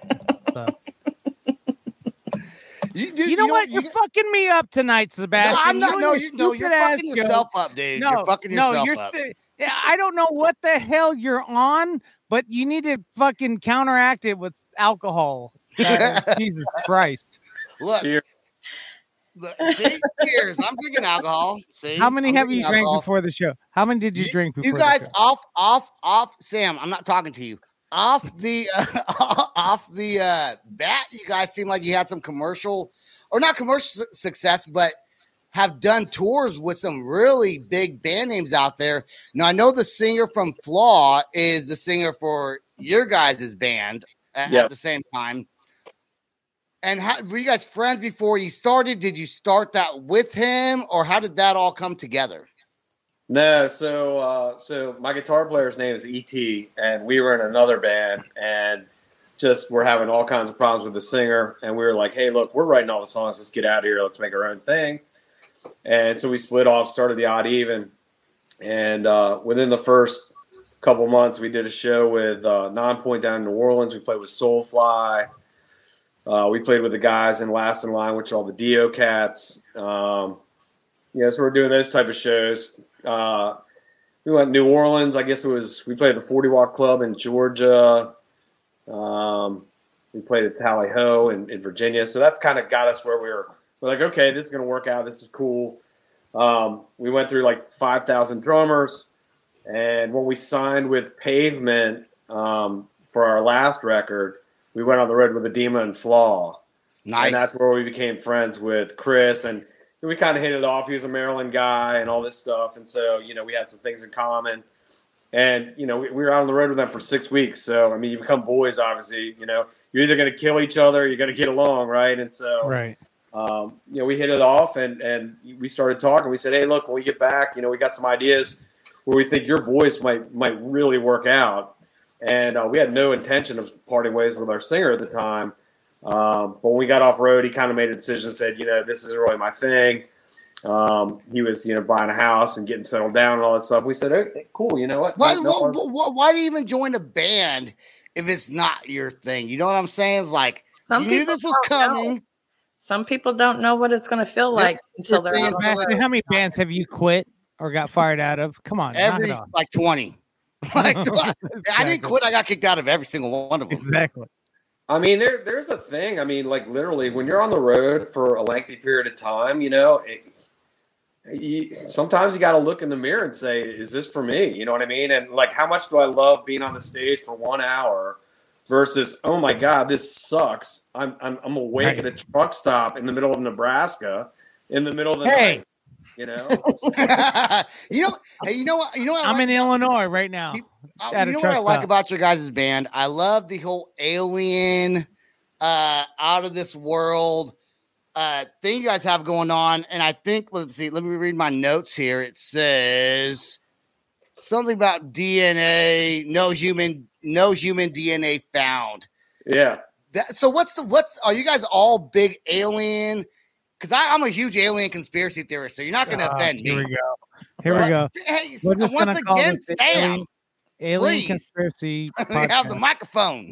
You know what? You're fucking me up tonight, Sebastian. No, I'm not. You No, and your you're stupid-ass fucking jokes. yourself up, dude. No, you're fucking yourself up. Yeah, I don't know what the hell you're on, but you need to fucking counteract it with alcohol. Jesus Christ. Look, Cheers. see, cheers. I'm drinking alcohol. See, How many I'm have you drinking drank alcohol. before the show? How many did you drink before You guys the show? off. Sam, I'm not talking to you. Off the bat, you guys seem like you had some commercial or not commercial success, but have done tours with some really big band names out there. Now I know the singer from Flaw is the singer for your guys' band at the same time. And were you guys friends before you started? Did you start that with him, or how did that all come together? No, so my guitar player's name is E.T., and we were in another band, and just we're having all kinds of problems with the singer, and we were like, hey, look, we're writing all the songs. Let's get out of here. Let's make our own thing. And so we split off, started the Odd Even, and within the first couple months, we did a show with Nonpoint down in New Orleans. We played with Soulfly. We played with the guys in Last in Line, which are all the Dio Cats. So we're doing those type of shows. We went to New Orleans. I guess we played at the 40 Watt Club in Georgia. We played at Tally Ho in Virginia. So that's kind of got us where we're like, okay, this is going to work out. This is cool. We went through like 5,000 drummers. And when we signed with Pavement for our last record, we went on the road with Edema and Flaw. Nice. And that's where we became friends with Chris. And we kind of hit it off. He was a Maryland guy and all this stuff. And so, we had some things in common. And, we were out on the road with them for 6 weeks. So, I mean, you become boys, obviously. You're either going to kill each other or you're going to get along, right? And so, right. We hit it off and we started talking. We said, hey, look, when we get back, we got some ideas where we think your voice might really work out. And we had no intention of parting ways with our singer at the time. But when we got off road, he kind of made a decision and said, this isn't really my thing. He was, buying a house and getting settled down and all that stuff. We said, okay, cool. You know what? Why do you even join a band if it's not your thing? You know what I'm saying? It's like, you knew this was coming. Know. Some people don't know what it's going to feel like until they're out on the road. How many bands have you quit or got fired out of? Come on. Like 20. I didn't quit. I got kicked out of every single one of them. Exactly. I mean, there's a thing. I mean, like literally, when you're on the road for a lengthy period of time, sometimes you got to look in the mirror and say, "Is this for me?" You know what I mean? And like, how much do I love being on the stage for 1 hour versus, oh my God, this sucks. I'm awake at a truck stop in the middle of Nebraska in the middle of the night. You know what? I'm in Illinois right now. You know what I like about your guys' band? I love the whole alien, out of this world thing you guys have going on. And I think, let me read my notes here. It says something about DNA, no human DNA found. Yeah. So are you guys all big alien? Because I'm a huge alien conspiracy theorist, so you're not going to offend me. Here we go. Hey, once again, Sam, alien conspiracy. We have the microphone.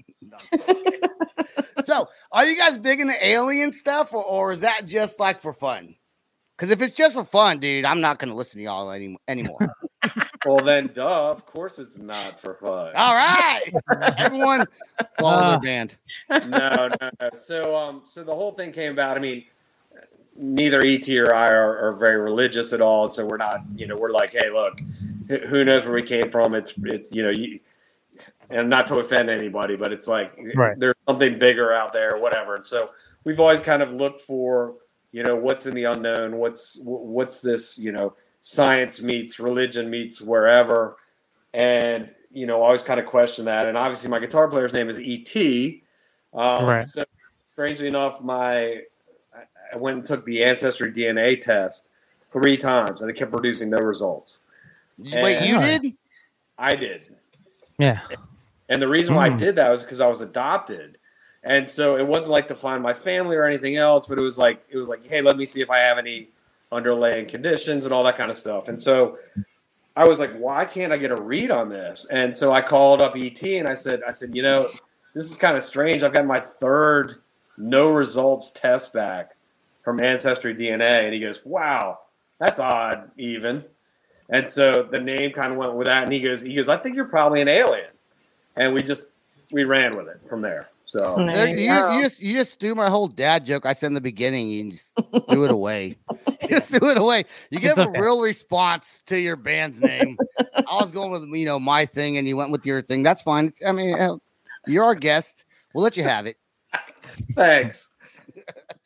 So, are you guys big into alien stuff, or is that just like for fun? Because if it's just for fun, dude, I'm not going to listen to y'all anymore. Well, then, duh. Of course, it's not for fun. All right, everyone, follow their band. No. So the whole thing came about. I mean, neither ET or I are very religious at all. So we're not, we're like, hey, look, who knows where we came from? It's and not to offend anybody, but it's like, There's something bigger out there, whatever. And so we've always kind of looked for, what's in the unknown, what's this, science meets religion meets wherever. And, always kind of question that. And obviously my guitar player's name is ET. So strangely enough, I went and took the Ancestry DNA test 3 times, and it kept producing no results. Wait, you did? I did. Yeah. And the reason why I did that was because I was adopted. And so it wasn't like to find my family or anything else, but it was like, hey, let me see if I have any underlying conditions and all that kind of stuff. And so I was like, why can't I get a read on this? And so I called up ET and I said, this is kind of strange. I've got my 3rd no results test back from Ancestry DNA. And he goes, wow, that's odd even. And so the name kind of went with that. And he goes, I think you're probably an alien. And we ran with it from there. So you just threw my whole dad joke I said in the beginning. You just threw it away. You get a real response to your band's name. I was going with my thing, and you went with your thing. That's fine. I mean, you're our guest. We'll let you have it. Thanks.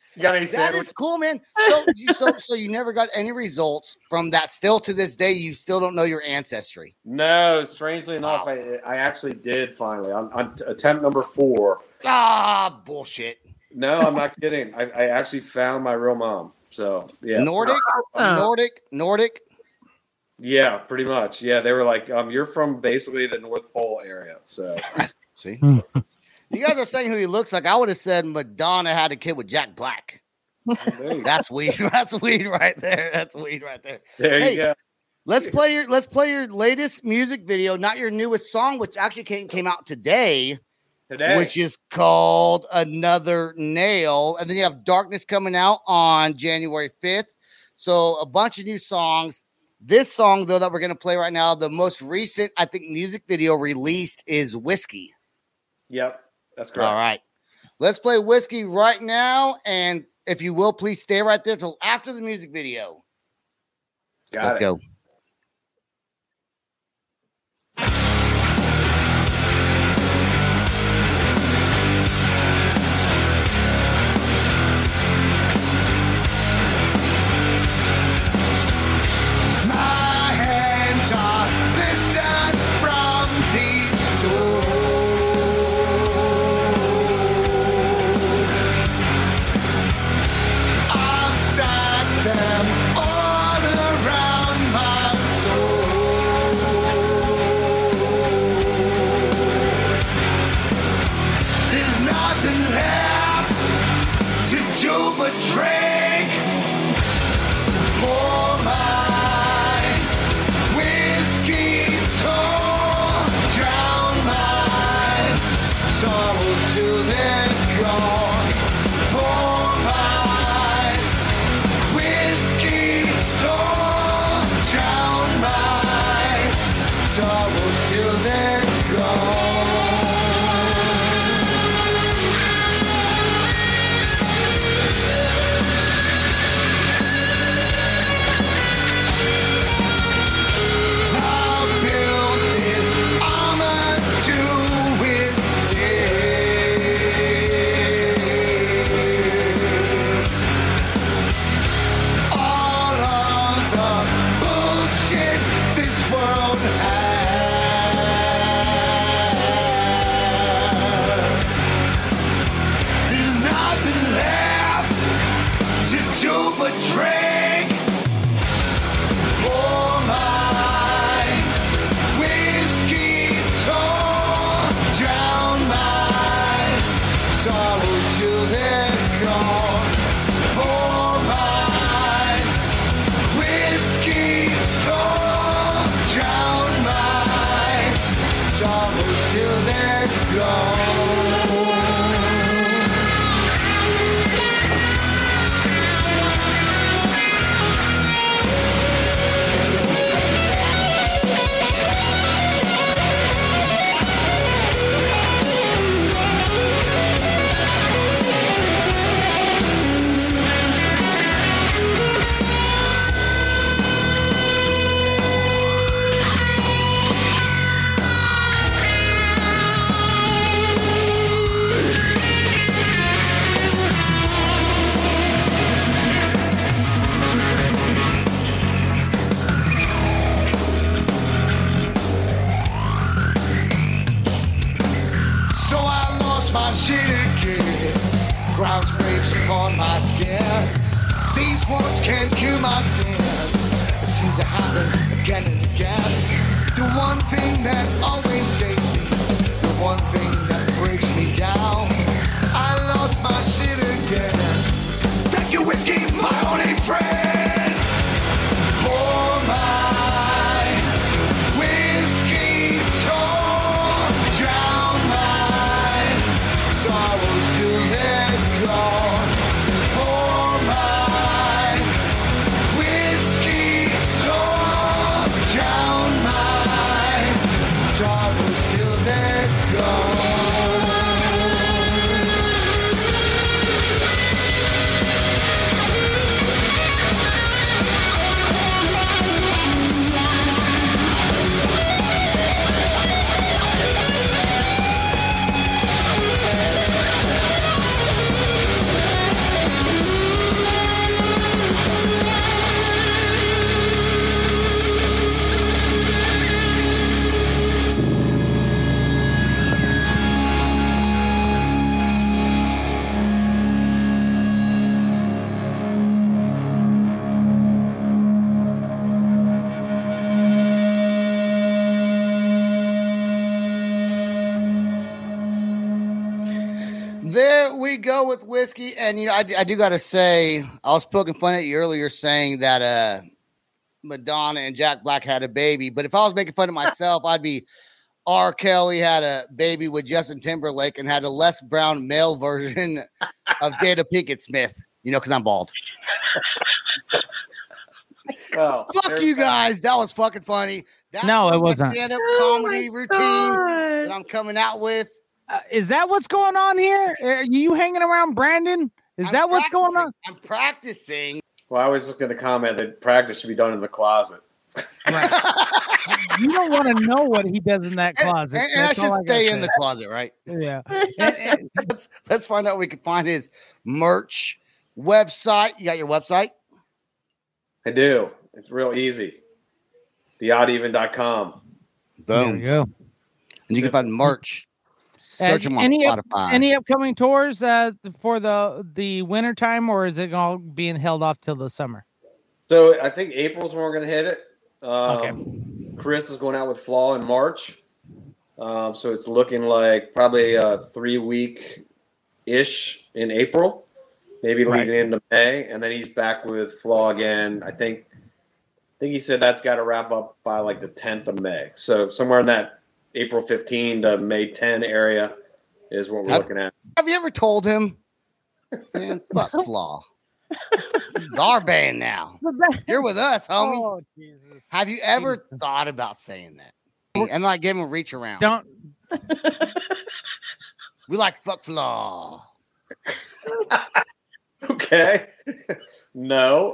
You got any That sandwich? is cool, man. So you never got any results from that. Still to this day, you still don't know your ancestry. No, strangely enough, Wow. I actually did finally. On attempt number 4. Ah, bullshit. No, I'm not kidding. I actually found my real mom. So yeah, Nordic. yeah, pretty much. Yeah, they were like, you're from basically the North Pole area. So See, you guys are saying who he looks like. I would have said Madonna had a kid with Jack Black. there you go. That's weed. That's weed right there. That's weed right there. There Hey, you go. Let's play your latest music video, not your newest song, which actually came out today. Which is called Another Nail. And then you have Darkness coming out on January 5th. So a bunch of new songs. This song, though, that we're going to play right now, the most recent, I think, music video released is Whiskey. Yep, that's correct. All right. Let's play Whiskey right now. And if you will, please stay right there till after the music video. Let's go. Ground scrapes upon my skin. These words can't cure my sin. It seems to happen again and again. The one thing that always saves me, the one thing that breaks me down. I lost my shit again. Thank you, whiskey, my only friend. For my whiskey toll, drown my sorrows till they're gone. For my whiskey toll, drown my sorrows till There we go with whiskey. And, I do got to say, I was poking fun at you earlier saying that Madonna and Jack Black had a baby. But if I was making fun of myself, I'd be R. Kelly had a baby with Justin Timberlake and had a Les Brown male version of Jada Pinkett Smith, because I'm bald. Well, Fuck you guys. That was fucking funny. That's No, it wasn't. Stand-up comedy routine that I'm coming out with. Is that what's going on here? Are you hanging around Brandon? Is that what's going on? I'm practicing. Well, I was just going to comment that practice should be done in the cletchet. Right. You don't want to know what he does in that closet. And I should stay in the closet, right? Yeah. Let's find out. We can find his merch website. You got your website? I do. It's real easy. TheOddEven.com. There Boom. you go. And you can find merch. Search them on Spotify. Any upcoming tours for the winter time, or is it all being held off till the summer? So I think April's when we're going to hit it. Okay. Chris is going out with Flaw in March. So it's looking like probably a 3-week-ish in April, maybe leading into May. And then he's back with Flaw again. I think he said that's got to wrap up by like the 10th of May. So somewhere in that April 15 to May 10 area is what we're looking at. Have you ever told him? Man, fuck Flaw. This is our band now. You're with us, homie. Oh, Jesus. Have you ever thought about saying that? And like give him a reach around. Don't. We like fuck Flaw. Okay. No.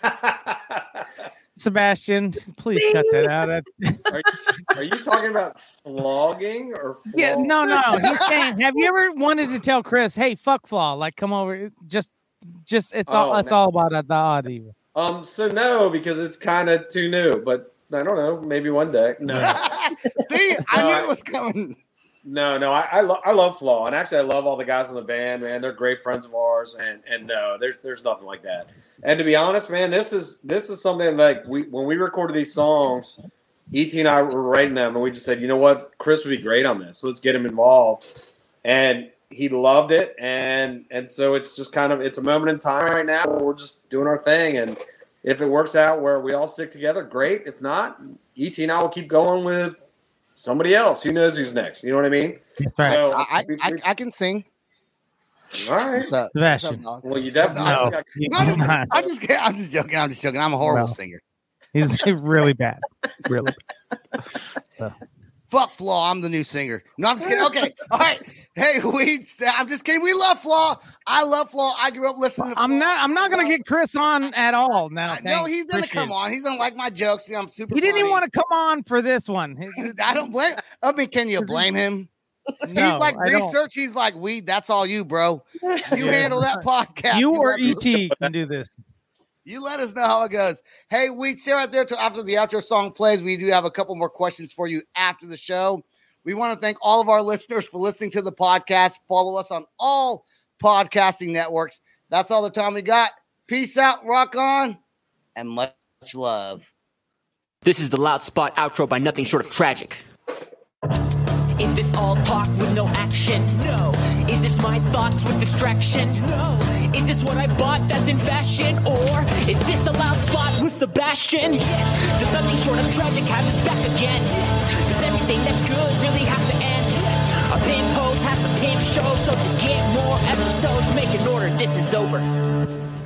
Sebastian, please cut that out. Are you talking about flogging or flog? Yeah, no. He's saying, have you ever wanted to tell Chris, hey, fuck Flaw, like come over, just it's all about the odd even. So no, because it's kind of too new, but I don't know, maybe one day. No. See, I knew it was coming. No, I love Flaw, and actually I love all the guys in the band, man. They're great friends of ours, and no, there's nothing like that. And to be honest, man, this is something like when we recorded these songs, E.T. and I were writing them, and we just said, you know what, Chris would be great on this, so let's get him involved. And he loved it, and so it's just it's a moment in time right now where we're just doing our thing, and if it works out where we all stick together, great. If not, E.T. and I will keep going with somebody else. Who knows who's next? You know what I mean? Right. So I can sing. All right. Sebastian. Well, you definitely. I'm just joking. I'm a horrible singer. He's really bad. Really bad. So. Fuck Flaw. I'm the new singer. No, I'm just kidding. Okay. All right. Hey, I'm just kidding. We love Flaw. I love Flaw. I grew up listening to Flaw. I'm not going to get Chris on at all now. No, he's going to come on. He's going to like my jokes. I'm super He didn't even funny. want to come on for this one. I don't blame. I mean, can you blame him? No, he's like research. He's like weed. That's all you, bro. You handle that podcast. You or ET can do this. You let us know how it goes. Hey, Weed, stay right there till after the outro song plays. We do have a couple more questions for you after the show. We want to thank all of our listeners for listening to the podcast. Follow us on all podcasting networks. That's all the time we got. Peace out, rock on, and much love. This is the Loud Spot outro by Nothing Short of Tragic. Is this all talk with no action? No. Is this my thoughts with distraction? No. Is this what I bought that's in fashion? Or is this the Loud Spot with Sebastian? Yes. Does Nothing Short of Tragic have his back again? Yes. Does everything that's good really have to end? Yes. Our pin post has the pin show, so to get more episodes, make an order, this is over.